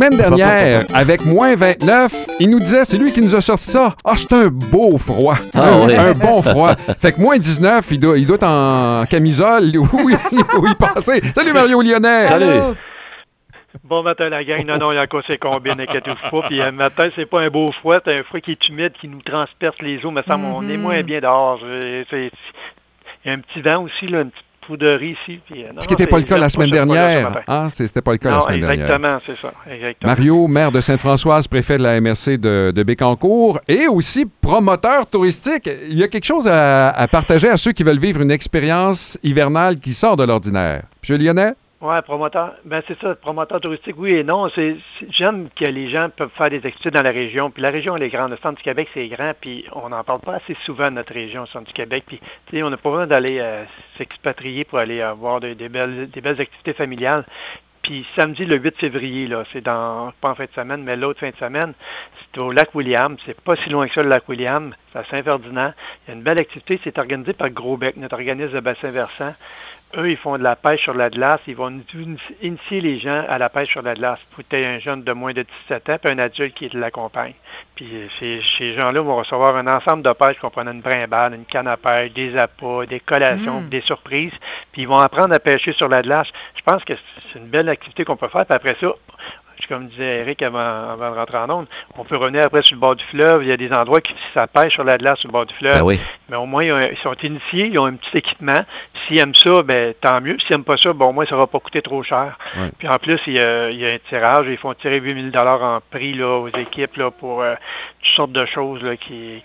semaine dernière, avec moins 29, il nous disait, c'est lui qui nous a sorti ça. Ah, c'est un beau froid. Un bon froid. Fait que moins 19, il doit être en camisole où il passait. Salut Mario Lyonnais. Salut. Bon matin la gang. Non, il y a encore ses combines, inquiétez-vous pas. Puis matin, c'est pas un beau froid, c'est un froid qui est humide, qui nous transperce les os. Mais ça, on est moins bien dehors. Il y a un petit vent aussi, là, une petite prouderie ici. Puis, ce qui n'était pas le cas la semaine dernière. C'était pas le cas la semaine dernière. Exactement, c'est ça. Exactement. Mario, maire de Sainte-Françoise, préfet de la MRC de Bécancour et aussi promoteur touristique. Il y a quelque chose à partager à ceux qui veulent vivre une expérience hivernale qui sort de l'ordinaire. Monsieur Lyonnais? Oui, promoteur. Ben c'est ça, promoteur touristique, oui et non. J'aime que les gens peuvent faire des activités dans la région. Puis la région, elle est grande. Le centre du Québec, c'est grand. Puis on n'en parle pas assez souvent de notre région, le centre du Québec. Puis, tu sais, on n'a pas besoin d'aller s'expatrier pour aller avoir des belles activités familiales. Puis samedi, le 8 février, là, c'est pas en fin de semaine, mais l'autre fin de semaine, c'est au lac William. C'est pas si loin que ça, le lac William. C'est à Saint-Ferdinand. Il y a une belle activité. C'est organisé par Gros-Bec, notre organisme de bassin versant. Eux, ils font de la pêche sur la glace. Ils vont initier les gens à la pêche sur la glace. Il faut que tu aies un jeune de moins de 17 ans puis un adulte qui l'accompagne. Puis ces gens-là vont recevoir un ensemble de pêche comprenant une brimbale, une canne à pêche, des appâts, des collations, des surprises. Puis ils vont apprendre à pêcher sur la glace. Je pense que c'est une belle activité qu'on peut faire. Puis après ça, comme disait Eric avant de rentrer en onde, on peut revenir après sur le bord du fleuve. Il y a des endroits qui ça pêche sur la glace sur le bord du fleuve. Ben oui. Mais au moins, ils sont initiés, ils ont un petit équipement. S'ils aiment ça, ben tant mieux. S'ils n'aiment pas ça, au moins, ça ne va pas coûter trop cher. Ouais. Puis en plus, il y a un tirage. Ils font tirer 8 000 $ en prix là, aux équipes là, pour toutes sortes de choses là,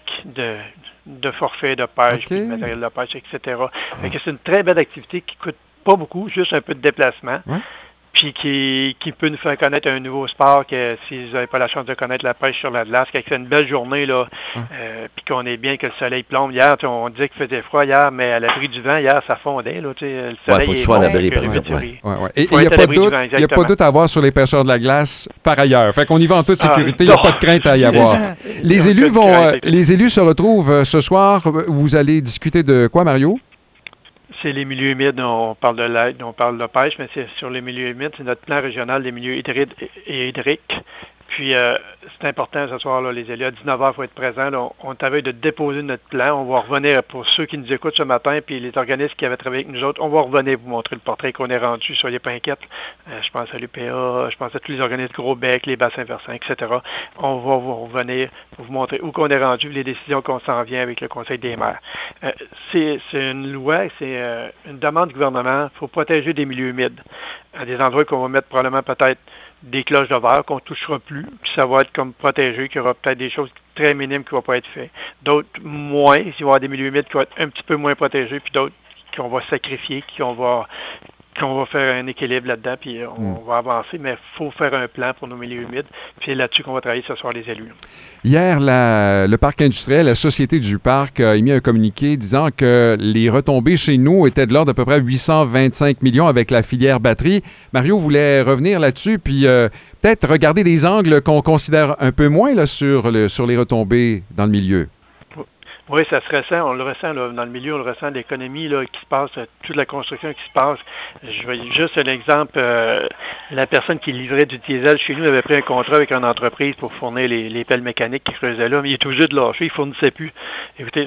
de forfaits de pêche, puis de matériel de pêche, etc. Fait que c'est une très belle activité qui ne coûte pas beaucoup, juste un peu de déplacement. Ouais. Puis qui peut nous faire connaître un nouveau sport que s'ils n'avaient pas la chance de connaître la pêche sur la glace, que c'est une belle journée, là, puis qu'on est bien, que le soleil plombe. Hier, on disait qu'il faisait froid hier, mais à l'abri du vent, hier, ça fondait. Là, le soleil faut que tu sois à l'abri, par exemple. Et il n'y a pas de doute à avoir sur les pêcheurs de la glace par ailleurs. Fait qu'on y va en toute sécurité, il n'y a pas de crainte à y avoir. Les élus se retrouvent ce soir. Vous allez discuter de quoi, Mario? C'est les milieux humides, on parle de l'aide, on parle de pêche, mais c'est sur les milieux humides, c'est notre plan régional des milieux hydriques. Puis, c'est important ce soir, là, les élus, à 19h, il faut être présent. Là, on est à veille de déposer notre plan. On va revenir, pour ceux qui nous écoutent ce matin, puis les organismes qui avaient travaillé avec nous autres, on va revenir vous montrer le portrait qu'on est rendu. Soyez pas inquiètes. Je pense à l'UPA, je pense à tous les organismes Gros-Bec, les bassins versants, etc. On va vous revenir pour vous montrer où qu'on est rendu, les décisions qu'on s'en vient avec le Conseil des maires. C'est une loi, c'est une demande du gouvernement. Il faut protéger des milieux humides. À des endroits qu'on va mettre probablement peut-être des cloches de verre qu'on ne touchera plus, puis ça va être comme protégé, qu'il y aura peut-être des choses très minimes qui ne vont pas être faites. D'autres moins, il va y avoir des milieux humides qui vont être un petit peu moins protégés, puis d'autres qu'on va sacrifier, qu'on va faire un équilibre là-dedans, puis on va avancer, mais il faut faire un plan pour nos milieux humides, puis c'est là-dessus qu'on va travailler ce soir, les élus. Hier, le parc industriel, la Société du parc a émis un communiqué disant que les retombées chez nous étaient de l'ordre d'à peu près 825 millions avec la filière batterie. Mario voulait revenir là-dessus, puis peut-être regarder des angles qu'on considère un peu moins là, sur les retombées dans le milieu. Oui, ça se ressent, on le ressent là, dans le milieu, on le ressent, l'économie là, qui se passe, toute la construction qui se passe. Je vais juste un exemple, la personne qui livrait du diesel chez nous avait pris un contrat avec une entreprise pour fournir les pelles mécaniques qui creusaient là, mais il est obligé de lâcher, il ne fournissait plus. Écoutez,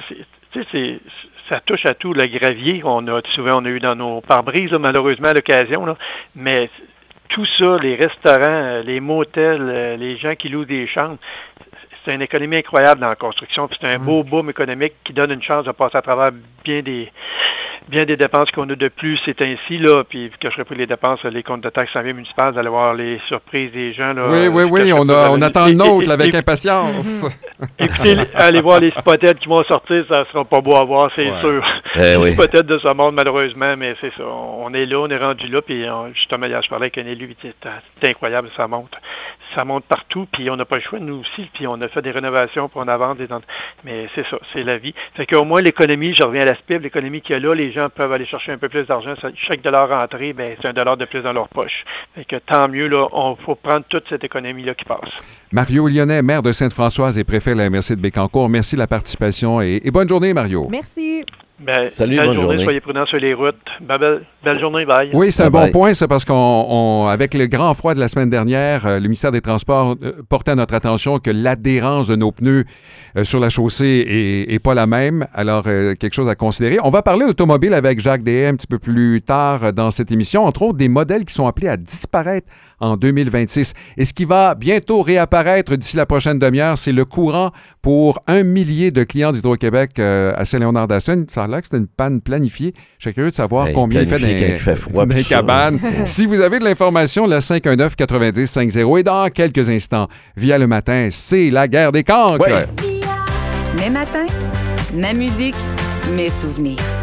ça touche à tout, le gravier, souvent on a eu dans nos pare-brises, là, malheureusement à l'occasion, là, mais tout ça, les restaurants, les motels, les gens qui louent des chambres, c'est une économie incroyable dans la construction. Puis c'est un beau boom économique qui donne une chance de passer à travers bien des dépenses qu'on a de plus. C'est ainsi, là, puis je ne cacherai pas les dépenses, les comptes de taxes municipales, d'aller voir les surprises des gens. Là, oui, on attend le nôtre avec impatience. Et puis, aller voir les spotheads qui vont sortir, ça ne sera pas beau à voir, c'est sûr. Les spotheads de ce monde, malheureusement, mais c'est ça. On est là, on est rendu là, puis justement, hier, je parlais avec un élu, c'est incroyable, ça monte. Ça monte partout, puis on n'a pas le choix, nous aussi, puis on a fait des rénovations, puis on avance, mais c'est ça, c'est la vie. Fait qu'au moins, l'économie, je reviens à la SPIB, l'économie qu'il y a là, les gens peuvent aller chercher un peu plus d'argent. Chaque dollar rentré, c'est $1 de plus dans leur poche. Fait que tant mieux, là, on faut prendre toute cette économie-là qui passe. Mario Lyonnais, maire de Sainte-Françoise et préfet de la MRC de Bécancour, merci de la participation et bonne journée, Mario. Merci. Salut, belle bonne journée. Soyez prudents sur les routes. Belle journée, bye. Oui, c'est un Bye-bye. bon point, ça, parce qu'avec le grand froid de la semaine dernière, le ministère des Transports portait à notre attention que l'adhérence de nos pneus sur la chaussée est pas la même. Alors, quelque chose à considérer. On va parler d'automobile avec Jacques Deshaies un petit peu plus tard dans cette émission, entre autres des modèles qui sont appelés à disparaître en 2026. Et ce qui va bientôt réapparaître d'ici la prochaine demi-heure, c'est le courant pour 1 millier de clients d'Hydro-Québec à Saint-Léonard-d'Assun. Ça a l'air que c'était une panne planifiée. Je suis curieux de savoir combien il fait dans les cabanes. Si vous avez de l'information, le 519-90-50 et dans quelques instants, via le matin, c'est la guerre des cancres. Ouais. Mes matins, ma musique, mes souvenirs.